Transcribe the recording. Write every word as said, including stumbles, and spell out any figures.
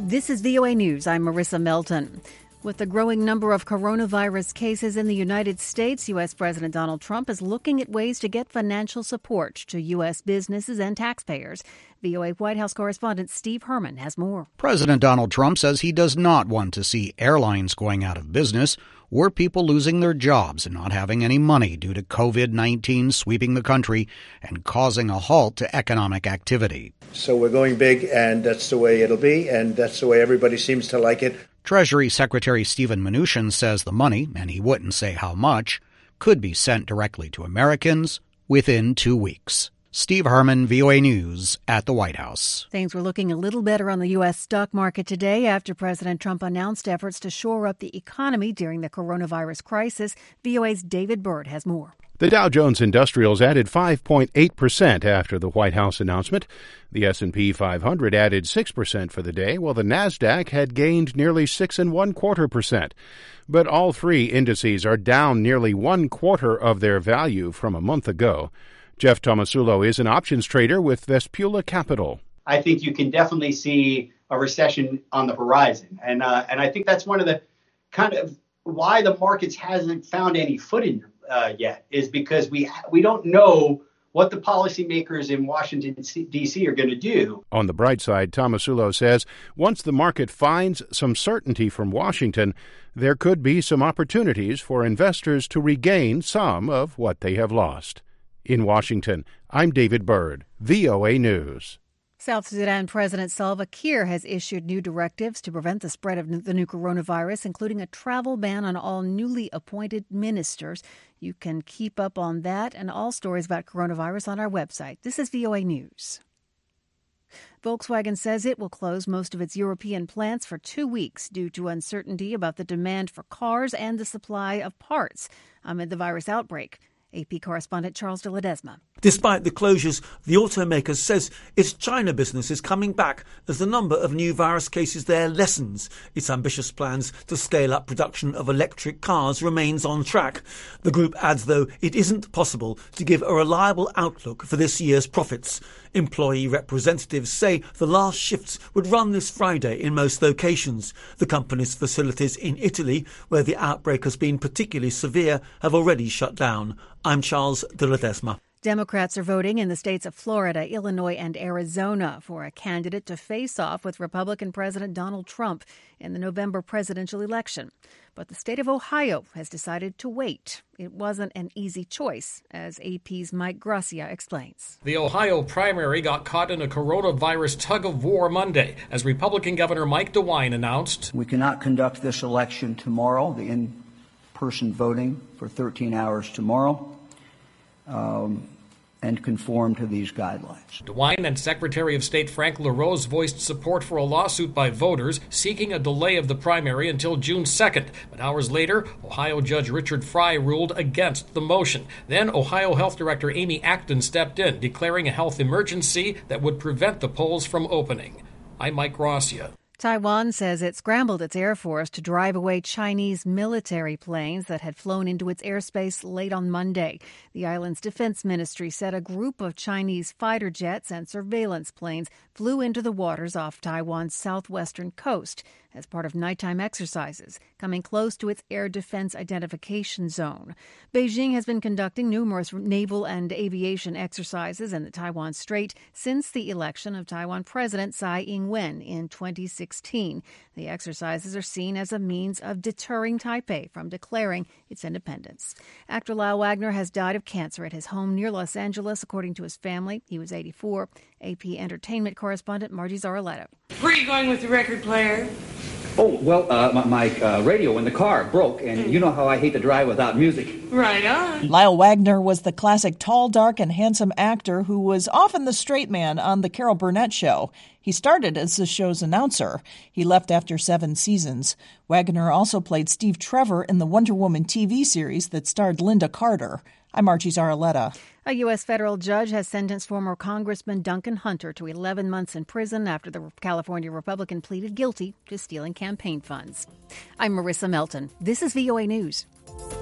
This is V O A News. I'm Marissa Melton. With the growing number of coronavirus cases in the United States, U S. President Donald Trump is looking at ways to get financial support to U S businesses and taxpayers. V O A White House correspondent Steve Herman has more. President Donald Trump says he does not want to see airlines going out of business or people losing their jobs and not having any money due to covid nineteen sweeping the country and causing a halt to economic activity. So we're going big, and that's the way it'll be, and that's the way everybody seems to like it. Treasury Secretary Steven Mnuchin says the money, and he wouldn't say how much, could be sent directly to Americans within two weeks. Steve Herman, V O A News, at the White House. Things were looking a little better on the U S stock market today after President Trump announced efforts to shore up the economy during the coronavirus crisis. V O A's David Byrd has more. The Dow Jones Industrials added five point eight percent after the White House announcement. The S and P five hundred added six percent for the day, while the Nasdaq had gained nearly six and one quarter percent. But all three indices are down nearly one quarter of their value from a month ago. Jeff Tomasulo is an options trader with Vespula Capital. I think you can definitely see a recession on the horizon. And uh, and I think that's one of the kind of why the markets hasn't found any footing uh, yet, is because we we don't know what the policymakers in Washington, D C are going to do. On the bright side, Tomasulo says once the market finds some certainty from Washington, there could be some opportunities for investors to regain some of what they have lost. In Washington, I'm David Byrd, V O A News. South Sudan President Salva Kiir has issued new directives to prevent the spread of the new coronavirus, including a travel ban on all newly appointed ministers. You can keep up on that and all stories about coronavirus on our website. This is V O A News. Volkswagen says it will close most of its European plants for two weeks due to uncertainty about the demand for cars and the supply of parts amid the virus outbreak. A P correspondent Charles de Ledesma. Despite the closures, the automaker says its China business is coming back as the number of new virus cases there lessens. Its ambitious plans to scale up production of electric cars remains on track. The group adds, though, it isn't possible to give a reliable outlook for this year's profits. Employee representatives say the last shifts would run this Friday in most locations. The company's facilities in Italy, where the outbreak has been particularly severe, have already shut down. I'm Charles de Ledesma. Democrats are voting in the states of Florida, Illinois, and Arizona for a candidate to face off with Republican President Donald Trump in the November presidential election. But the state of Ohio has decided to wait. It wasn't an easy choice, as A P's Mike Gracia explains. The Ohio primary got caught in a coronavirus tug-of-war Monday, as Republican Governor Mike DeWine announced, "We cannot conduct this election tomorrow, the in-person voting, for thirteen hours tomorrow. Um, and conform to these guidelines." DeWine and Secretary of State Frank LaRose voiced support for a lawsuit by voters seeking a delay of the primary until June second. But hours later, Ohio Judge Richard Fry ruled against the motion. Then Ohio Health Director Amy Acton stepped in, declaring a health emergency that would prevent the polls from opening. I'm Mike Gracia. Taiwan says it scrambled its Air Force to drive away Chinese military planes that had flown into its airspace late on Monday. The island's defense ministry said a group of Chinese fighter jets and surveillance planes flew into the waters off Taiwan's southwestern coast as part of nighttime exercises, coming close to its air defense identification zone. Beijing has been conducting numerous naval and aviation exercises in the Taiwan Strait since the election of Taiwan President Tsai Ing-wen in twenty sixteen. The exercises are seen as a means of deterring Taipei from declaring its independence. Actor Lyle Wagner has died of cancer at his home near Los Angeles, according to his family. He was eighty-four. A P entertainment correspondent Margie Zaraletta. Where are you going with the record player? Oh, well, uh, my, my uh, radio in the car broke, and mm. you know how I hate to drive without music. Right on. Lyle Wagner was the classic tall, dark, and handsome actor who was often the straight man on The Carol Burnett Show. He started as the show's announcer. He left after seven seasons. Wagner also played Steve Trevor in the Wonder Woman T V series that starred Linda Carter. I'm Margie Zaraletta. A U S federal judge has sentenced former Congressman Duncan Hunter to eleven months in prison after the California Republican pleaded guilty to stealing campaign funds. I'm Marissa Melton. This is V O A News.